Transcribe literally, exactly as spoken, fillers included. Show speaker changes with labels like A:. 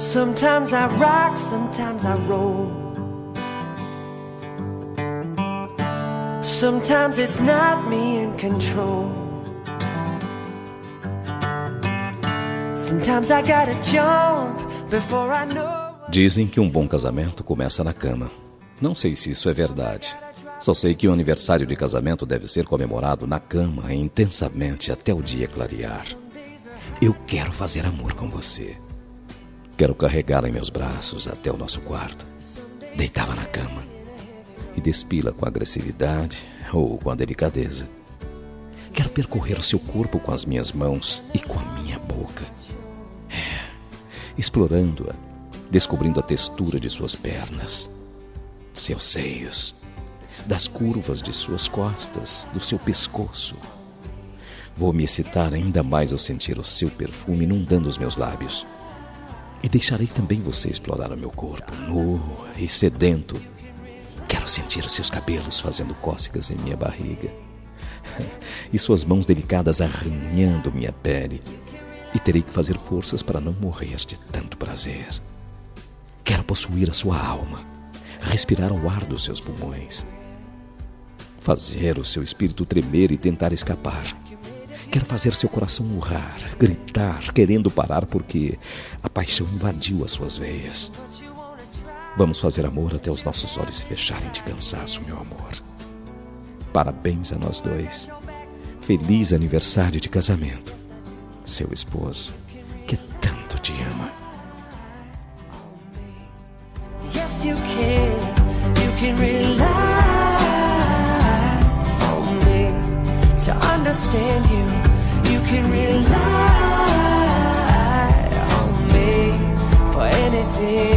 A: Sometimes I rock, sometimes I roll. Sometimes it's not me in control. Sometimes I gotta jump before I know.
B: Dizem que um bom casamento começa na cama. Não sei se isso é verdade. Só sei que o aniversário de casamento deve ser comemorado na cama intensamente até o dia clarear. Eu quero fazer amor com você. Quero carregá-la em meus braços até o nosso quarto, deitá-la na cama e despí-la com agressividade ou com a delicadeza. Quero percorrer o seu corpo com as minhas mãos e com a minha boca, é, explorando-a, descobrindo a textura de suas pernas, seus seios, das curvas de suas costas, do seu pescoço. Vou me excitar ainda mais ao sentir o seu perfume inundando os meus lábios. E deixarei também você explorar o meu corpo, nu e sedento. Quero sentir os seus cabelos fazendo cócegas em minha barriga e suas mãos delicadas arranhando minha pele. E terei que fazer forças para não morrer de tanto prazer. Quero possuir a sua alma, respirar o ar dos seus pulmões, fazer o seu espírito tremer e tentar escapar. Quero fazer seu coração urrar, gritar, querendo parar porque a paixão invadiu as suas veias. Vamos fazer amor até os nossos olhos se fecharem de cansaço, meu amor. Parabéns a nós dois. Feliz aniversário de casamento. Seu esposo, que tanto te ama.
A: Yes, you can. You can rely on me to understand you. You can rely on me for anything.